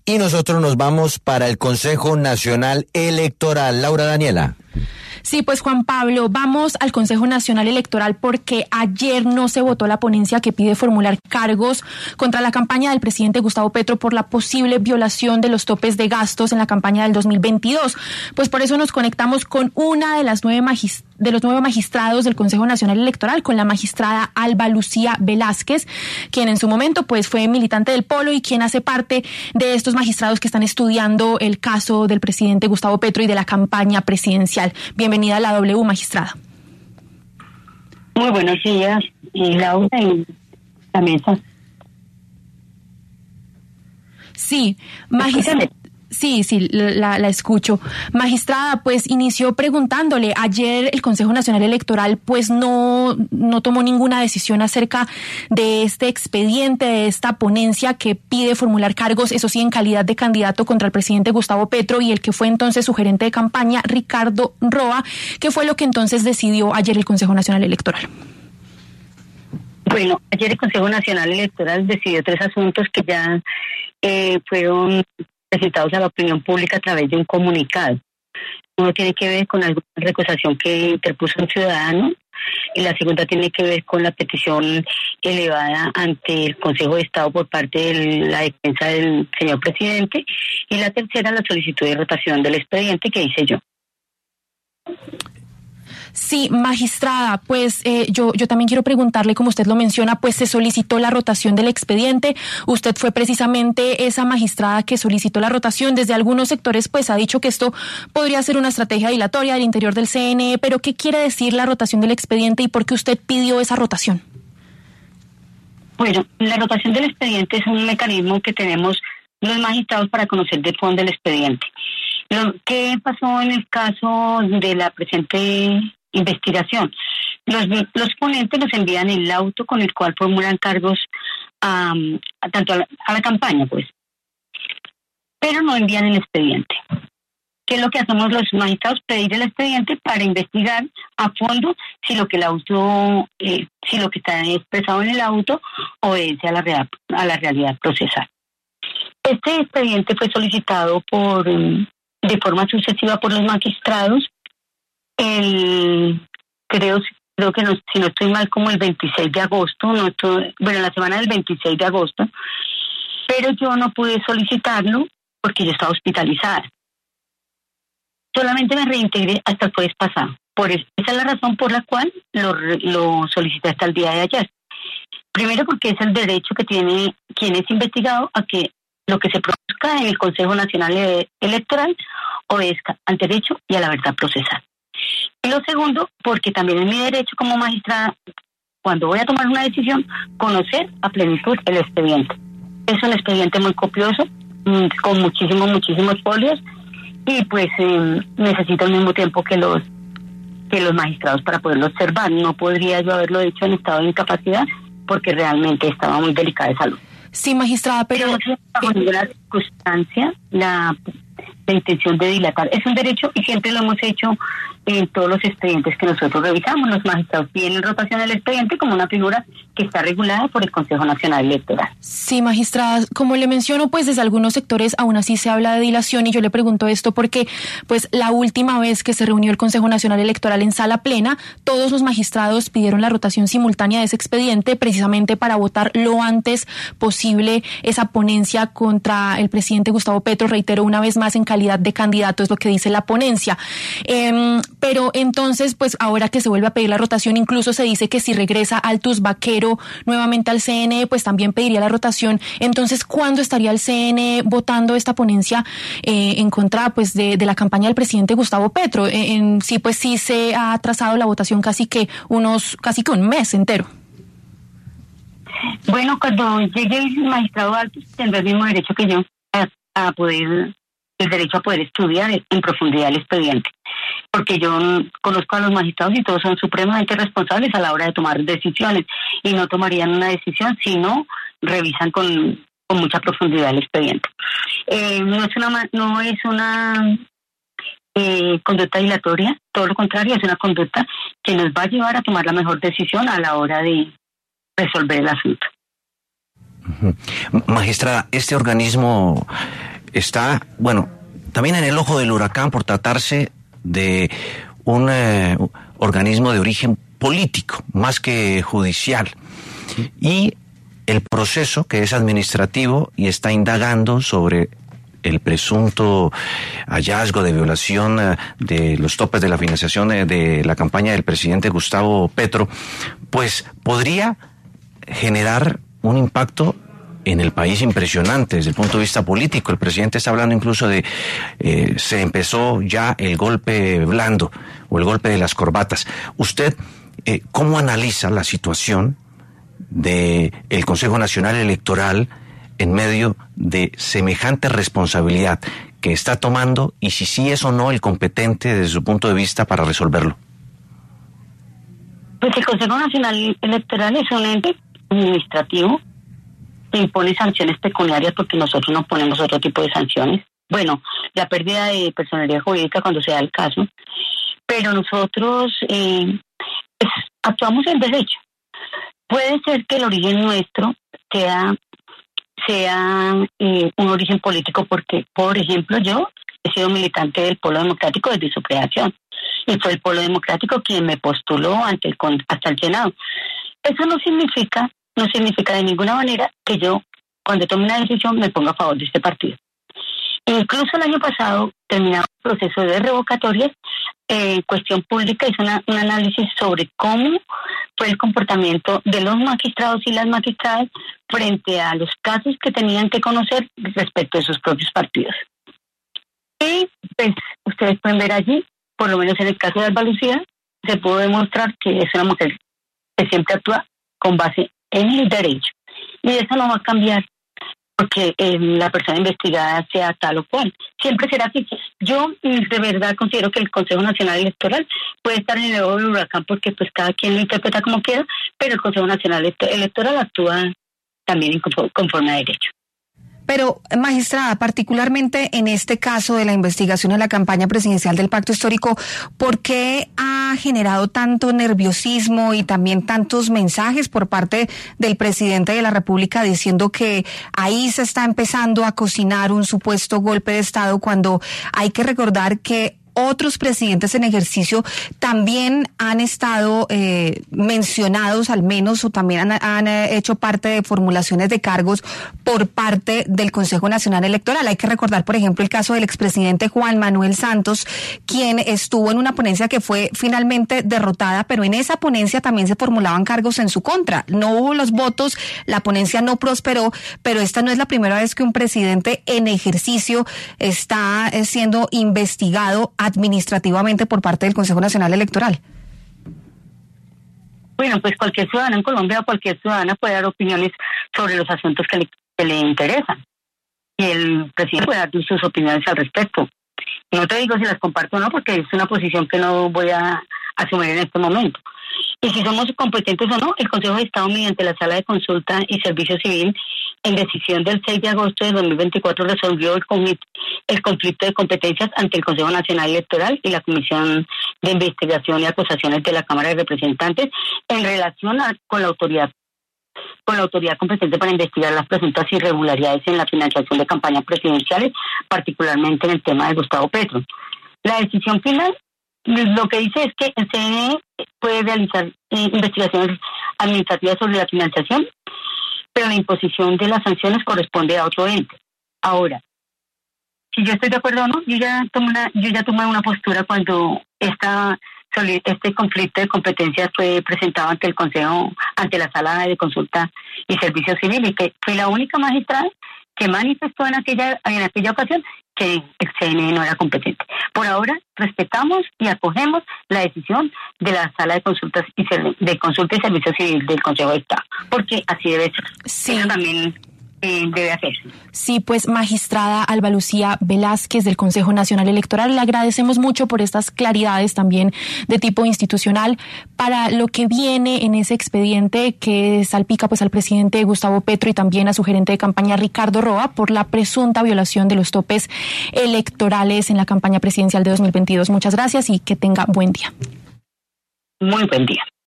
y nosotros nos vamos para el Consejo Nacional Electoral. Laura Daniela. Sí, pues Juan Pablo, vamos al Consejo Nacional Electoral porque ayer no se votó la ponencia que pide formular cargos contra la campaña del presidente Gustavo Petro por la posible violación de los topes de gastos en la campaña del 2022. Pues por eso nos conectamos con una de las de los 9 magistrados del Consejo Nacional Electoral, con la magistrada Alba Lucía Velázquez, quien en su momento pues fue militante del Polo y quien hace parte de estos magistrados que están estudiando el caso del presidente Gustavo Petro y de la campaña presidencial. Bienvenida a la W, magistrada. Muy buenos días, Laura, y la mesa. Sí, magistrada. Sí, la escucho. Magistrada, pues inició preguntándole, ayer el Consejo Nacional Electoral pues no tomó ninguna decisión acerca de este expediente, de esta ponencia que pide formular cargos, eso sí, en calidad de candidato contra el presidente Gustavo Petro y el que fue entonces su gerente de campaña, Ricardo Roa. ¿Qué fue lo que entonces decidió ayer el Consejo Nacional Electoral? Bueno, ayer el Consejo Nacional Electoral decidió 3 asuntos que ya fueron presentados a la opinión pública a través de un comunicado. Uno tiene que ver con alguna recusación que interpuso un ciudadano y la segunda tiene que ver con la petición elevada ante el Consejo de Estado por parte de la defensa del señor presidente y la tercera la solicitud de rotación del expediente que hice yo. Sí, magistrada, pues yo también quiero preguntarle, como usted lo menciona, pues se solicitó la rotación del expediente. Usted fue precisamente esa magistrada que solicitó la rotación. Desde algunos sectores pues ha dicho que esto podría ser una estrategia dilatoria del interior del CNE, pero ¿qué quiere decir la rotación del expediente y por qué usted pidió esa rotación? Bueno, la rotación del expediente es un mecanismo que tenemos los magistrados para conocer de fondo el expediente. ¿Qué pasó en el caso de la presente investigación? Los ponentes nos envían el auto con el cual formulan cargos tanto a la campaña, pues, pero no envían el expediente. ¿Qué es lo que hacemos los magistrados? Pedir el expediente para investigar a fondo si lo que si lo que está expresado en el auto obedece a la realidad procesal. Este expediente fue solicitado de forma sucesiva por los magistrados, creo que no, si no estoy mal, como el 26 de agosto, la semana del 26 de agosto, pero yo no pude solicitarlo porque yo estaba hospitalizada. Solamente me reintegré hasta el jueves pasado. Esa es la razón por la cual lo solicité hasta el día de ayer. Primero porque es el derecho que tiene quien es investigado a que lo que se produzca en el Consejo Nacional Electoral obedezca al derecho y a la verdad procesal. Y lo segundo, porque también es mi derecho como magistrada, cuando voy a tomar una decisión, conocer a plenitud el expediente. Es un expediente muy copioso, con muchísimos folios, y pues necesito al mismo tiempo que los magistrados para poderlo observar. No podría yo haberlo hecho en estado de incapacidad porque realmente estaba muy delicada de salud. Sí, magistrada, pero no tiene bajo ninguna circunstancia la intención de dilatar. Es un derecho y siempre lo hemos hecho en todos los expedientes que nosotros revisamos. Los magistrados tienen rotación del expediente como una figura que está regulada por el Consejo Nacional Electoral. Sí, magistrada, como le menciono, pues desde algunos sectores aún así se habla de dilación y yo le pregunto esto porque pues la última vez que se reunió el Consejo Nacional Electoral en sala plena, todos los magistrados pidieron la rotación simultánea de ese expediente precisamente para votar lo antes posible esa ponencia contra el presidente Gustavo Petro, reitero una vez más en calidad de candidato, es lo que dice la ponencia. Pero entonces, pues ahora que se vuelve a pedir la rotación, incluso se dice que si regresa Altus Baquero nuevamente al CNE, pues también pediría la rotación. Entonces, ¿cuándo estaría el CNE votando esta ponencia en contra pues de la campaña del presidente Gustavo Petro? Sí se ha atrasado la votación casi que un mes entero. Bueno, cuando llegue el magistrado Altus tendrá el mismo derecho que yo el derecho a poder estudiar en profundidad el expediente, porque yo conozco a los magistrados y todos son supremamente responsables a la hora de tomar decisiones y no tomarían una decisión si no revisan con mucha profundidad el expediente. No es una conducta dilatoria, todo lo contrario, es una conducta que nos va a llevar a tomar la mejor decisión a la hora de resolver el asunto. Magistrada, este organismo está, bueno, también en el ojo del huracán por tratarse de un organismo de origen político, más que judicial. Y el proceso, que es administrativo y está indagando sobre el presunto hallazgo de violación de los topes de la financiación de la campaña del presidente Gustavo Petro, pues podría generar un impacto en el país impresionante desde el punto de vista político. El presidente está hablando incluso de se empezó ya el golpe blando o el golpe de las corbatas. ¿Usted cómo analiza la situación de el Consejo Nacional Electoral en medio de semejante responsabilidad que está tomando, y si sí es o no el competente desde su punto de vista para resolverlo? Pues el Consejo Nacional Electoral es un ente administrativo que impone sanciones pecuniarias, porque nosotros no ponemos otro tipo de sanciones. Bueno, la pérdida de personalidad jurídica cuando se da el caso, pero nosotros actuamos en derecho. Puede ser que el origen nuestro sea un origen político, porque, por ejemplo, yo he sido militante del Polo Democrático desde su creación, y fue el Polo Democrático quien me postuló hasta el Senado. Eso no significa de ninguna manera que yo, cuando tome una decisión, me ponga a favor de este partido. Incluso el año pasado, terminado el proceso de revocatorias, Cuestión Pública hizo un análisis sobre cómo fue el comportamiento de los magistrados y las magistradas frente a los casos que tenían que conocer respecto de sus propios partidos. Y pues ustedes pueden ver allí, por lo menos en el caso de Alba Lucía, se pudo demostrar que es una mujer que siempre actúa con base en el derecho. Y eso no va a cambiar porque la persona investigada sea tal o cual. Siempre será así. Yo de verdad considero que el Consejo Nacional Electoral puede estar en el ojo del huracán, porque pues cada quien lo interpreta como quiera, pero el Consejo Nacional Electoral actúa también conforme a derecho. Pero, magistrada, particularmente en este caso de la investigación a la campaña presidencial del Pacto Histórico, ¿por qué ha generado tanto nerviosismo y también tantos mensajes por parte del presidente de la República diciendo que ahí se está empezando a cocinar un supuesto golpe de Estado, cuando hay que recordar que otros presidentes en ejercicio también han estado mencionados, al menos, o también han hecho parte de formulaciones de cargos por parte del Consejo Nacional Electoral? Hay que recordar, por ejemplo, el caso del expresidente Juan Manuel Santos, quien estuvo en una ponencia que fue finalmente derrotada, pero en esa ponencia también se formulaban cargos en su contra. No hubo los votos, la ponencia no prosperó, pero esta no es la primera vez que un presidente en ejercicio está siendo investigado administrativamente por parte del Consejo Nacional Electoral. Bueno, pues cualquier ciudadano en Colombia o cualquier ciudadana puede dar opiniones sobre los asuntos que le interesan. Y el presidente puede dar sus opiniones al respecto. No te digo si las comparto o no, porque es una posición que no voy a asumir en este momento. Y si somos competentes o no, el Consejo de Estado, mediante la Sala de Consulta y Servicio Civil, en decisión del 6 de agosto de 2024, resolvió el conflicto de competencias ante el Consejo Nacional Electoral y la Comisión de Investigación y Acusaciones de la Cámara de Representantes en relación con la autoridad competente para investigar las presuntas irregularidades en la financiación de campañas presidenciales, particularmente en el tema de Gustavo Petro. La decisión final lo que dice es que el CNE puede realizar investigaciones administrativas sobre la financiación, pero la imposición de las sanciones corresponde a otro ente. Ahora, si yo estoy de acuerdo o no, yo ya tomé una postura cuando este conflicto de competencias fue presentado ante el Consejo, ante la Sala de Consulta y Servicio Civil, y que fui la única magistrada que manifestó en aquella ocasión que el CNE no era competente. Por ahora respetamos y acogemos la decisión de la Sala de Consultas y Servicio Civil del Consejo de Estado, porque así debe ser. Sí. Eso también debe hacerse. Sí, pues magistrada Alba Lucía Velázquez del Consejo Nacional Electoral, le agradecemos mucho por estas claridades también de tipo institucional para lo que viene en ese expediente que salpica pues al presidente Gustavo Petro y también a su gerente de campaña Ricardo Roa por la presunta violación de los topes electorales en la campaña presidencial de 2022. Muchas gracias y que tenga buen día. Muy buen día.